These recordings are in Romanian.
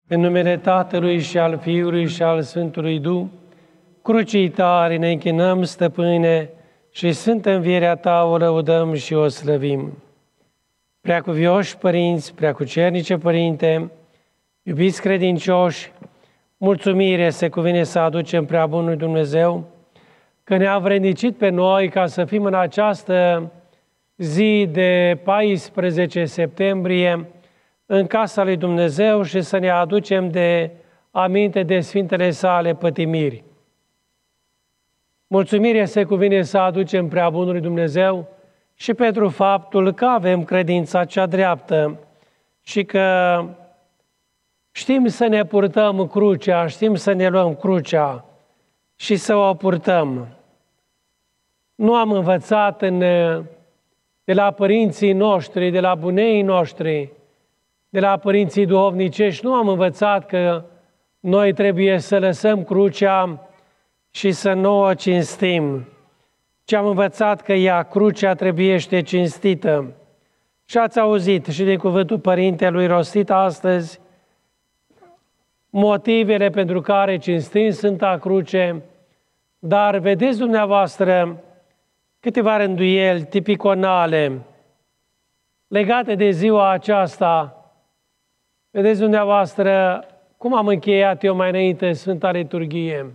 În numele Tatălui și al Fiului și al Sfântului Duh, crucii tare ne închinăm, Stăpâne, și Sfântă Învierea Ta o lăudăm și o slăvim. Preacuvioși părinți, preacucernice Părinte, iubiți credincioși, mulțumire se cuvine să aducem prea bunului Dumnezeu, că ne-a vrednicit pe noi ca să fim în această zi de 14 septembrie în casa lui Dumnezeu și să ne aducem de aminte de Sfintele Sale pătimiri. Mulțumire se cuvine să aducem prea bunului Dumnezeu și pentru faptul că avem credința cea dreaptă și că știm să ne purtăm crucea, știm să ne luăm crucea și să o purtăm. Nu am învățat de la părinții noștri, de la bunei noștri, de la părinții duhovnicești, nu am învățat că noi trebuie să lăsăm crucea și să nu o cinstim, ci am învățat că crucea trebuiește cinstită. Și ați auzit și din cuvântul Părintelui rostit astăzi motivele pentru care cinstim Sfânta Cruce, dar vedeți dumneavoastră câteva rânduieli tipiconale legate de ziua aceasta. Vedeți dumneavoastră cum am încheiat eu mai înainte Sfânta Liturghie.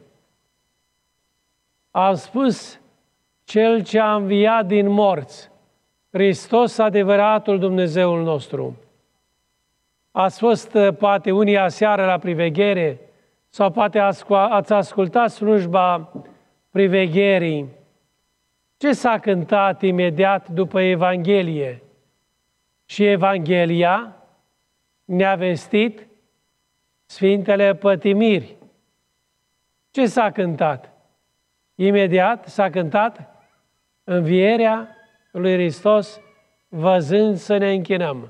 Am spus, Cel ce a înviat din morți, Hristos adevăratul Dumnezeul nostru. Ați fost poate unii aseară la priveghere sau poate ați ascultat slujba privegherii. Ce s-a cântat imediat după Evanghelie? Și Evanghelia ne-a vestit Sfintele pătimiri. Ce s-a cântat? Imediat s-a cântat învierea lui Hristos, văzând să ne închinăm.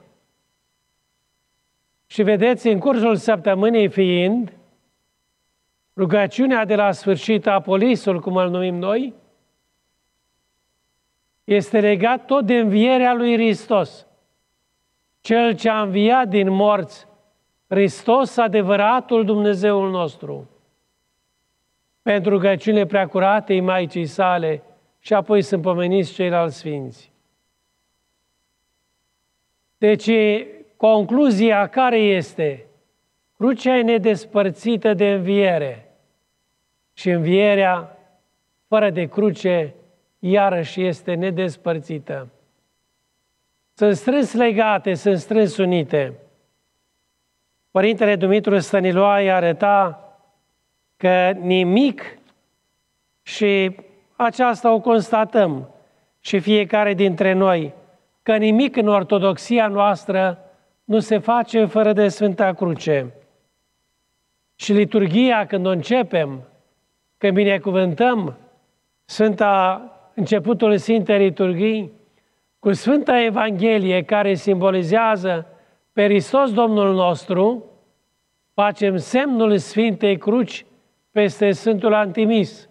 Și vedeți, în cursul săptămânii fiind, rugăciunea de la sfârșit, Apolisul, cum îl numim noi, este legat tot de învierea lui Hristos. Cel ce a înviat din morți, Hristos, adevăratul Dumnezeul nostru. Pentru rugăciunile preacuratei Maicii sale și apoi sunt pomeniți ceilalți sfinți. Deci, concluzia care este? Crucea e nedespărțită de înviere și învierea fără de cruce iarăși este nedespărțită. Sunt strâns legate, sunt strâns unite. Părintele Dumitru Stăniloae arăta că nimic, și aceasta o constatăm și fiecare dintre noi, că nimic în ortodoxia noastră nu se face fără de Sfânta Cruce. Și liturghia, când o începem, când binecuvântăm începutul Sfintei Liturghii, cu Sfânta Evanghelie, care simbolizează pe Hristos Domnul nostru, facem semnul Sfintei Cruci peste Sfântul Antimis.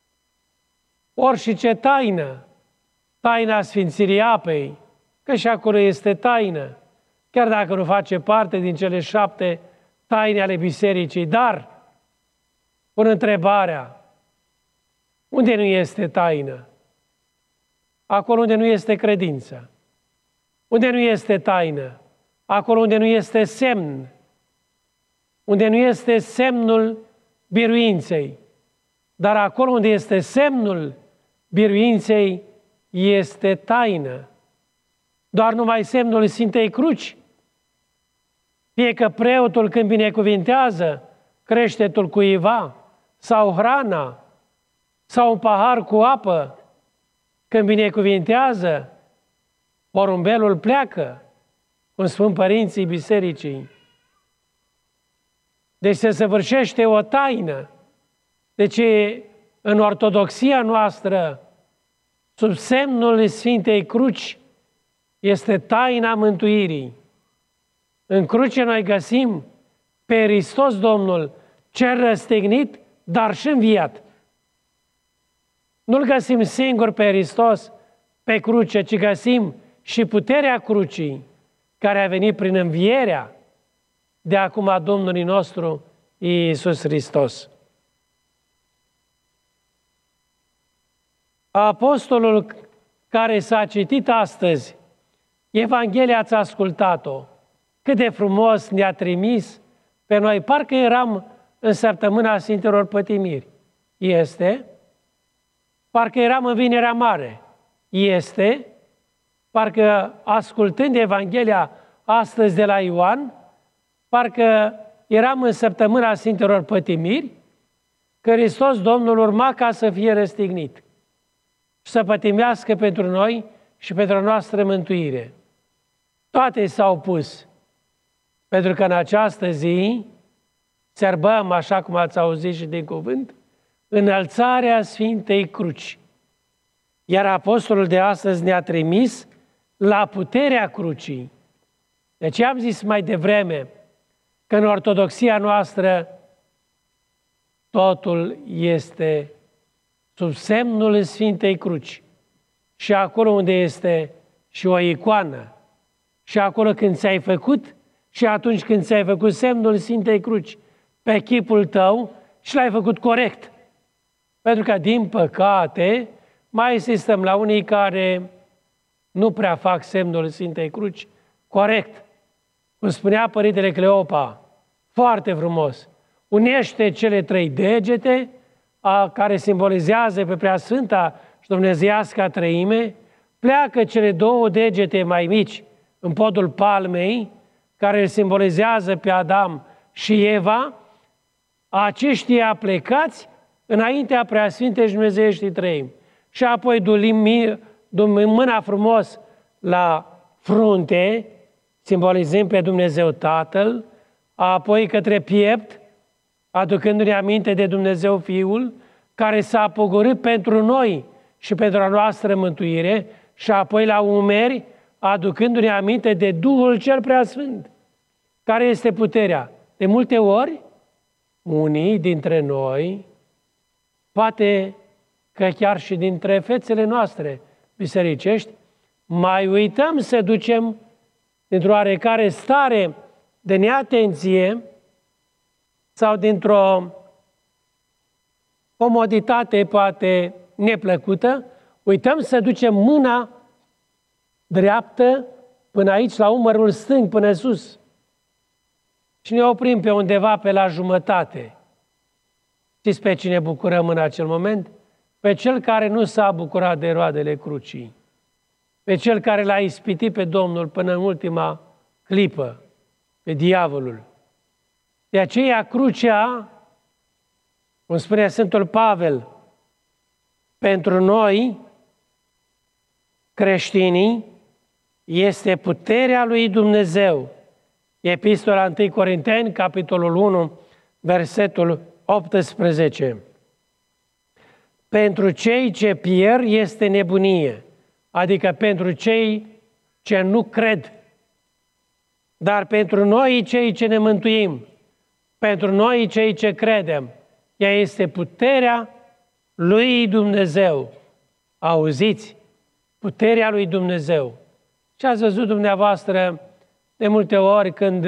Orice taină, taina Sfințirii apei, că și acolo este taină, chiar dacă nu face parte din cele 7 taine ale Bisericii, dar pun întrebarea, unde nu este taină? Acolo unde nu este credință. Unde nu este taină? Acolo unde nu este semn. Unde nu este semnul biruinței. Dar acolo unde este semnul biruinței, este taină. Doar numai semnul Sfintei Cruci. Fie că preotul, când binecuvintează creștetul cuiva, sau hrana, sau un pahar cu apă, când binecuvintează, porumbelul pleacă, cum spun părinții bisericii. Deci se săvârșește o taină. Deci în ortodoxia noastră, sub semnul Sfintei Cruci, este taina mântuirii. În cruce noi găsim pe Hristos Domnul, cel răstignit, dar și înviat. Nu-L găsim singur pe Hristos pe cruce, ci găsim și puterea crucii, care a venit prin învierea de acum a Domnului nostru Iisus Hristos. Apostolul care s-a citit astăzi, Evanghelia ați ascultat-o, cât de frumos ne-a trimis pe noi, parcă eram în săptămâna Sfintelor Pătimiri. Este. Parcă eram în Vinerea Mare. Este. Parcă ascultând Evanghelia astăzi de la Ioan, parcă eram în săptămâna Sfintelor Pătimiri, că Hristos Domnul urma ca să fie răstignit și să pătimească pentru noi și pentru a noastră mântuire. Toate s-au pus, pentru că în această zi sărbăm, așa cum ați auzit și din cuvânt, înălțarea Sfintei Cruci. Iar apostolul de astăzi ne-a trimis la puterea crucii. Deci am zis mai devreme că în ortodoxia noastră totul este sub semnul Sfintei Cruci. Și acolo unde este și o icoană, și acolo când ți-ai făcut, și atunci când ți-ai făcut semnul Sfintei Cruci pe chipul tău și l-ai făcut corect. Pentru că, din păcate, mai asistăm la unii care nu prea fac semnul Sfintei Cruci corect. Cum spunea Părintele Cleopa, foarte frumos, unește cele 3 degete care simbolizează pe Preasfânta și Dumnezeiasca Treime, pleacă cele 2 degete mai mici în podul palmei, care îl simbolizează pe Adam și Eva, aceștia plecați înaintea Preasfintei și Dumnezeieștii Treimi. Și apoi ducând mâna frumos la frunte, simbolizând pe Dumnezeu Tatăl, apoi către piept, aducându-ne aminte de Dumnezeu Fiul, care s-a pogorât pentru noi și pentru a noastră mântuire, și apoi la umeri, aducându-ne aminte de Duhul cel Preasfânt. Care este puterea? De multe ori, unii dintre noi, poate că chiar și dintre fețele noastre bisericești, mai uităm să ducem dintr-o oarecare stare de neatenție sau dintr-o comoditate poate neplăcută, uităm să ducem mâna dreaptă până aici, la umărul stâng, până sus. Și ne oprim pe undeva pe la jumătate. Știți pe cine bucurăm în acel moment? Pe cel care nu s-a bucurat de roadele crucii. Pe cel care l-a ispitit pe Domnul până în ultima clipă, pe diavolul. De aceea crucea, cum spune Sfântul Pavel, pentru noi, creștinii, este puterea lui Dumnezeu. Epistola 1 Corinteni, capitolul 1, versetul 18. Pentru cei ce pierd este nebunie, adică pentru cei ce nu cred. Dar pentru noi, cei ce ne mântuim, pentru noi, cei ce credem, ea este puterea lui Dumnezeu. Auziți? Puterea lui Dumnezeu. Și ați văzut dumneavoastră de multe ori când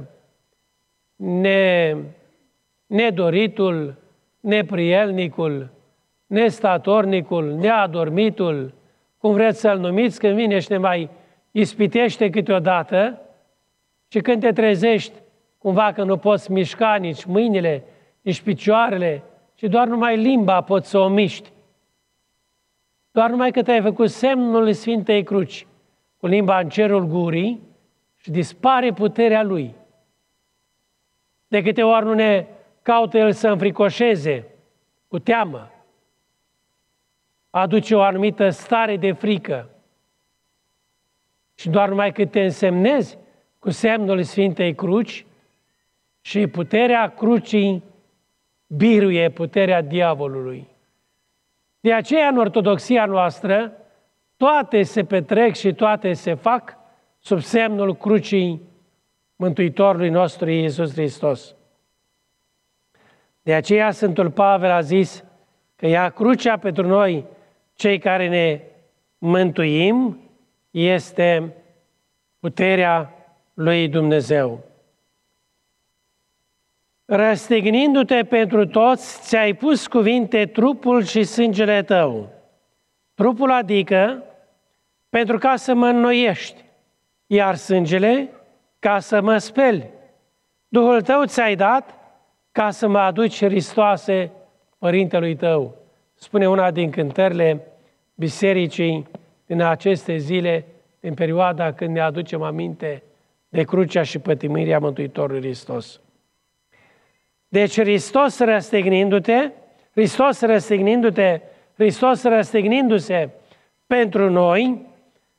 nedoritul, neprielnicul, nestatornicul, neadormitul, cum vreți să-l numiți, când vine și ne mai ispitește câteodată și când te trezești cumva că nu poți mișca nici mâinile, nici picioarele, ci doar numai limba poți să o miști. Doar numai că te-ai făcut semnul Sfintei Cruci cu limba în cerul gurii și dispare puterea lui. De câte ori nu ne caută el să înfricoșeze cu teamă, aduce o anumită stare de frică. Și doar numai cât te însemnezi cu semnul Sfintei Cruci și puterea crucii biruie puterea diavolului. De aceea, în ortodoxia noastră, toate se petrec și toate se fac sub semnul crucii Mântuitorului nostru Iisus Hristos. De aceea Sfântul Pavel a zis că ea crucea pentru noi, cei care ne mântuim, este puterea lui Dumnezeu. răstignindu-te pentru toți, ți-ai pus cuvinte trupul și sângele tău. Trupul adică pentru ca să mă înnoiești, iar sângele ca să mă speli. Duhul tău ți-ai dat ca să mă aduci Hristoase Părintelui tău. Spune una din cântările bisericii în aceste zile, în perioada când ne aducem aminte de crucea și pătimirea Mântuitorului Hristos. Deci Hristos răstignindu-se pentru noi,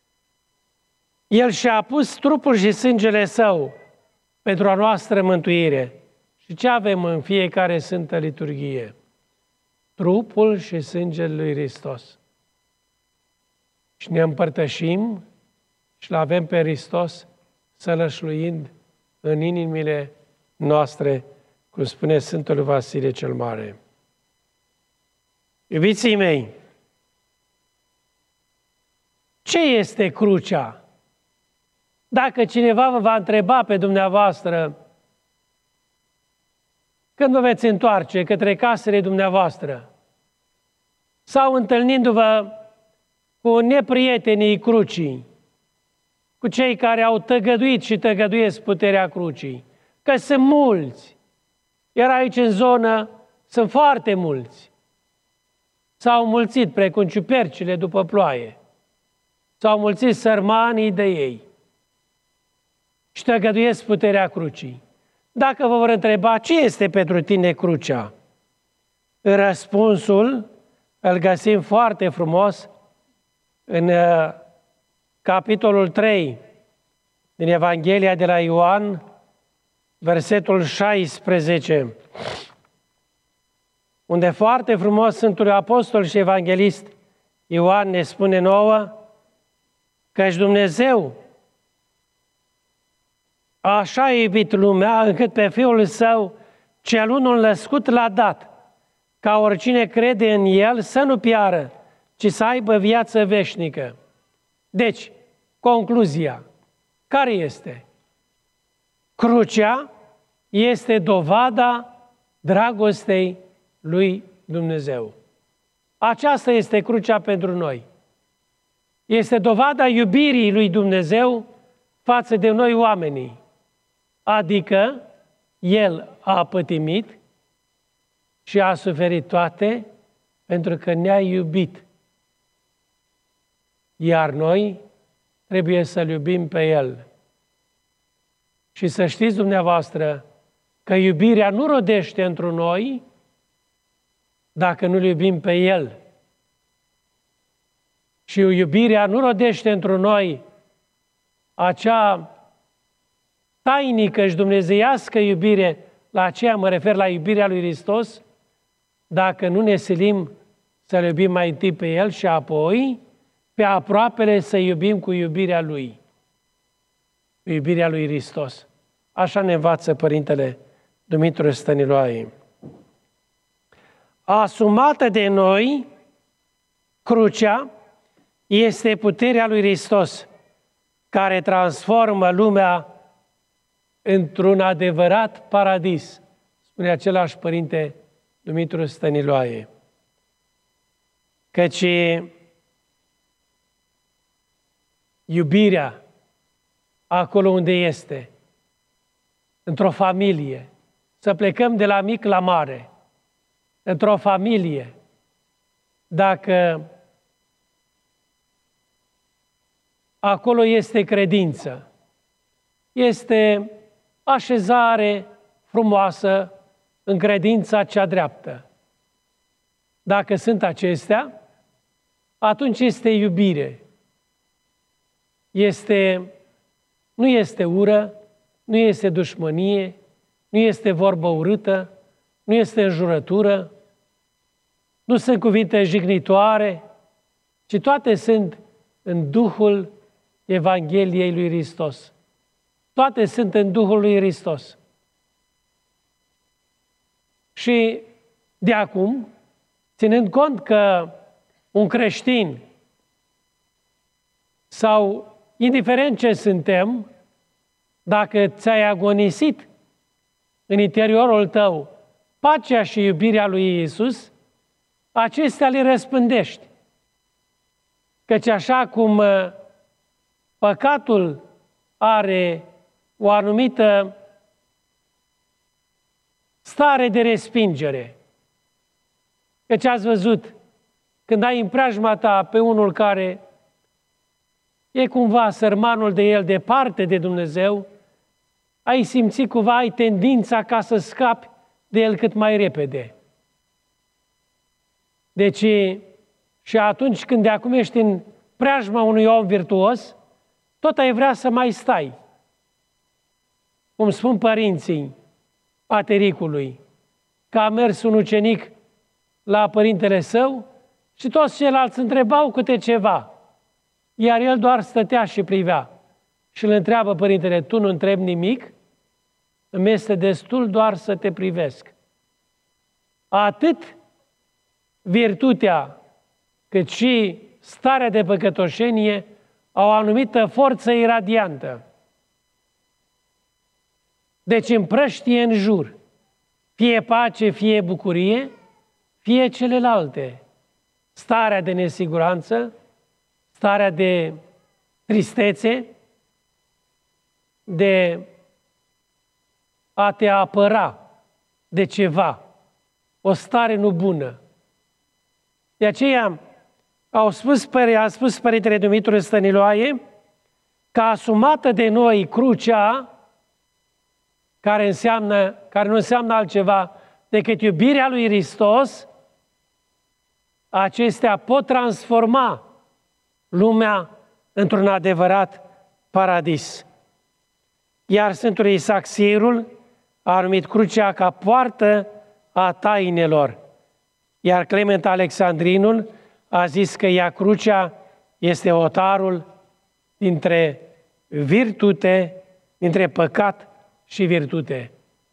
El și-a pus trupul și sângele Său pentru a noastră mântuire. Și ce avem în fiecare Sfântă Liturghie? Trupul și sângele lui Hristos. Și ne împărtășim și l-avem pe Hristos sălășluind în inimile noastre, cum spune Sfântul Vasile cel Mare. Iubiții mei, ce este crucea? Dacă cineva vă va întreba pe dumneavoastră când vă veți întoarce către casele dumneavoastră sau întâlnindu-vă cu neprietenii crucii, cu cei care au tăgăduit și tăgăduiesc puterea crucii, că sunt mulți, iar aici în zonă sunt foarte mulți. S-au mulțit precum ciupercile după ploaie, s-au mulțit sărmanii de ei și tăgăduiesc puterea crucii. Dacă vă vor întreba ce este pentru tine crucea, răspunsul îl găsim foarte frumos în capitolul 3 din Evanghelia de la Ioan, versetul 16, unde foarte frumos Sfântul Apostol și Evanghelist Ioan ne spune nouă căci Dumnezeu așa a iubit lumea încât pe Fiul Său cel unul născut l-a dat, ca oricine crede în El să nu piară, ci să aibă viață veșnică. Deci, concluzia, care este? Crucea este dovada dragostei lui Dumnezeu. Aceasta este crucea pentru noi. Este dovada iubirii lui Dumnezeu față de noi oamenii. Adică El a pătimit și a suferit toate pentru că ne-a iubit. Iar noi trebuie să-L iubim pe El. Și să știți dumneavoastră că iubirea nu rodește într noi dacă nu-L iubim pe El. Și iubirea nu rodește într noi acea tainică și dumnezeiască iubire, la aceea mă refer la iubirea lui Hristos, dacă nu ne silim să-L iubim mai întâi pe El și apoi pe aproapele să iubim cu iubirea Lui. Cu iubirea lui Hristos. Așa ne învață Părintele Dumitru Stăniloae. Asumată de noi, crucea este puterea lui Hristos, care transformă lumea într-un adevărat paradis, spune același Părinte Dumitru Stăniloae. Căci iubirea acolo unde este, într-o familie, să plecăm de la mic la mare, într-o familie, dacă acolo este credință, este așezare frumoasă în credința cea dreaptă. Dacă sunt acestea, atunci este iubire. Nu este ură, nu este dușmănie, nu este vorbă urâtă, nu este înjurătură, nu sunt cuvinte jignitoare, ci toate sunt în Duhul Evangheliei lui Hristos. Toate sunt în Duhul lui Hristos. Și de acum, ținând cont că un creștin sau indiferent ce suntem, dacă ți-ai agonisit în interiorul tău pacea și iubirea lui Iisus, acestea le răspândești. Căci așa cum păcatul are o anumită stare de respingere, căci ați văzut, când ai în preajma ta pe unul care e cumva sărmanul de el departe de Dumnezeu, ai simțit cumva, ai tendința ca să scapi de el cât mai repede. Deci, și atunci când de acum ești în preajma unui om virtuos, tot ai vrea să mai stai. Cum spun părinții patericului, că a mers un ucenic la părintele său și toți ceilalți întrebau câte ceva, iar el doar stătea și privea. Și îl întreabă părintele, tu nu întrebi nimic? Îmi este destul doar să te privesc. Atât virtutea, cât și starea de păcătoșenie au o anumită forță iradiantă. Deci împrăștie în jur, fie pace, fie bucurie, fie celelalte. Starea de nesiguranță, starea de tristețe, de a te apăra de ceva, o stare nu bună. De aceea a spus Părintele Dumitru Stăniloae că asumată de noi crucea, care nu înseamnă altceva decât iubirea lui Hristos, acestea pot transforma lumea într-un adevărat paradis. Iar Sfântul Isaac Sirul a numit crucea ca poartă a tainelor, iar Clement Alexandrinul a zis că ea, crucea, este hotarul dintre virtute, dintre păcat și virtute.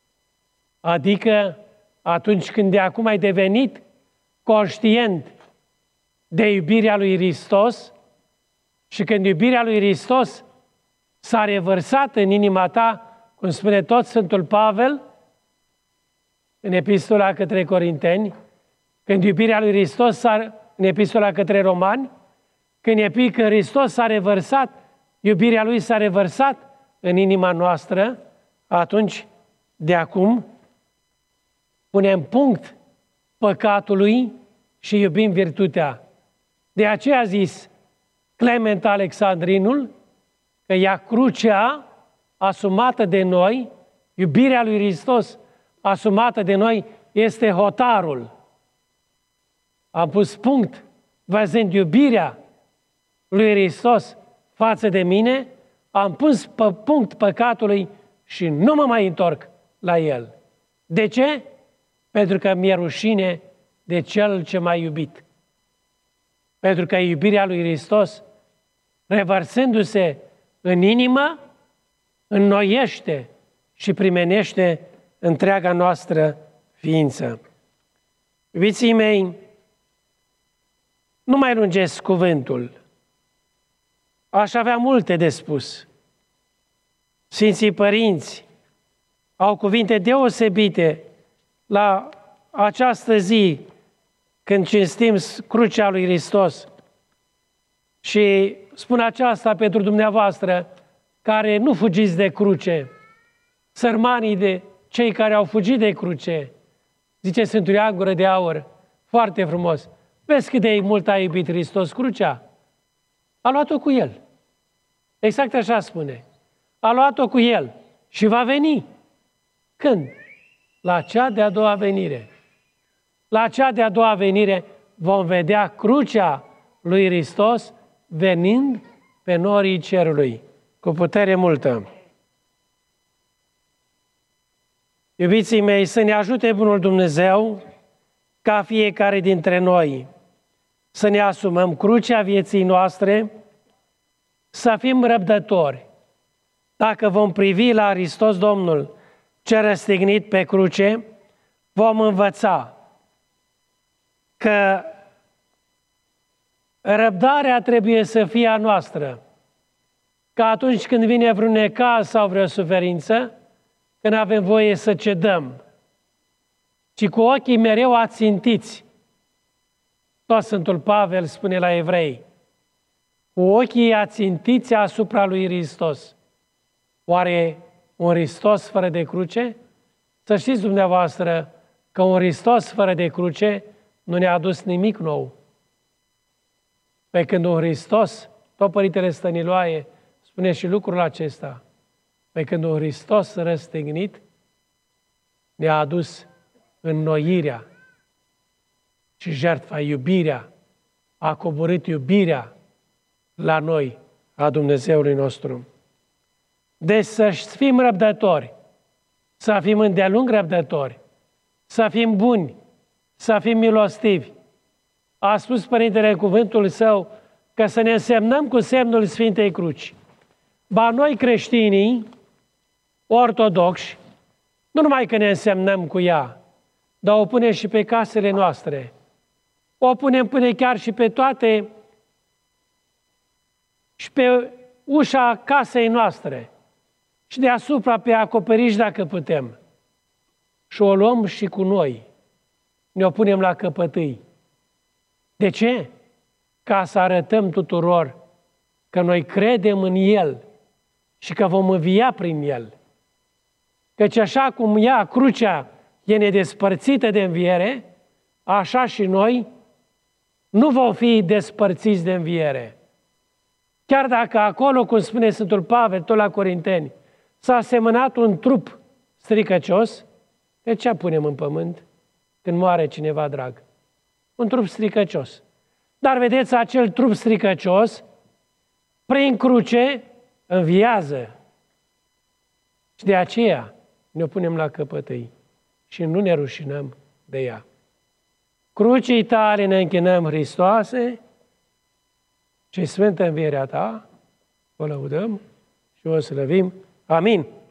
Adică atunci când de acum ai devenit conștient de iubirea lui Hristos și când iubirea lui Hristos s-a revărsat în inima ta, cum spune tot Sfântul Pavel în Epistola către Corinteni, când iubirea lui Hristos în Epistola către Romani, când Hristos s-a revărsat, iubirea lui s-a revărsat în inima noastră, atunci, de acum, punem punct păcatului și iubim virtutea. De aceea a zis Clement Alexandrinul că ea, crucea asumată de noi, iubirea lui Hristos asumată de noi, este hotarul. Am pus punct, văzând iubirea lui Hristos față de mine, am pus pe punct păcatului și nu mă mai întorc la el. De ce? Pentru că mi-e rușine de cel ce m-a iubit. Pentru că iubirea lui Hristos, revărsându-se în inimă, înnoiește și primenește întreaga noastră ființă. Iubiții mei, nu mai lungesc cuvântul. Aș avea multe de spus. Sfinții Părinți au cuvinte deosebite la această zi când cinstim crucea lui Hristos. Și spun aceasta pentru dumneavoastră care nu fugiți de cruce, sărmanii de cei care au fugit de cruce. Zice Sfântul Ioan Gură de Aur, foarte frumos, vezi cât de mult a iubit Hristos crucea? A luat-o cu El. Exact așa spune. A luat-o cu El și va veni. Când? La cea de-a doua venire. La cea de-a doua venire vom vedea crucea lui Hristos venind pe norii cerului, cu putere multă. Iubiții mei, să ne ajute Bunul Dumnezeu ca fiecare dintre noi să ne asumăm crucea vieții noastre, să fim răbdători. Dacă vom privi la Hristos Domnul ce răstignit pe cruce, vom învăța că răbdarea trebuie să fie a noastră, că atunci când vine vreun necaz sau vreo suferință, că nu avem voie să cedăm, ci cu ochii mereu ațintiți. Tot Sfântul Pavel spune la evrei, cu ochii ațintiți asupra lui Hristos. Oare un Hristos fără de cruce? Să știți dumneavoastră că un Hristos fără de cruce nu ne-a adus nimic nou. Pe când un Hristos, tot Părintele Stăniloae spune și lucrul acesta, pe când un Hristos răstignit ne-a adus înnoirea și jertfa, iubirea, a coborât iubirea la noi, a Dumnezeului nostru. Deci să fim răbdători, să fim îndelung răbdători, să fim buni, să fim milostivi. A spus Părintele în cuvântul său că să ne însemnăm cu semnul Sfintei Cruci. Ba noi creștinii, ortodoxi, nu numai că ne însemnăm cu ea, dar o punem și pe casele noastre. O punem până chiar și pe toate, și pe ușa casei noastre. Și deasupra pe acoperiș dacă putem. Și o luăm și cu noi. Ne-o punem la căpătâi. De ce? Ca să arătăm tuturor că noi credem în El și că vom învia prin El. Căci așa cum ea, crucea, e nedespărțită de înviere, așa și noi nu vom fi despărțiți de înviere. Chiar dacă acolo, cum spune Sfântul Pavel, tot la Corinteni, s-a semănat un trup stricăcios, de ce punem în pământ când moare cineva drag? Un trup stricăcios. Dar vedeți, acel trup stricăcios, prin cruce, înviază. Și de aceea ne-o punem la căpătâi și nu ne rușinăm de ea. Crucii tale ne închinăm, Hristoase, și sfântă învierea ta, o lăudăm și o slăvim. Amin.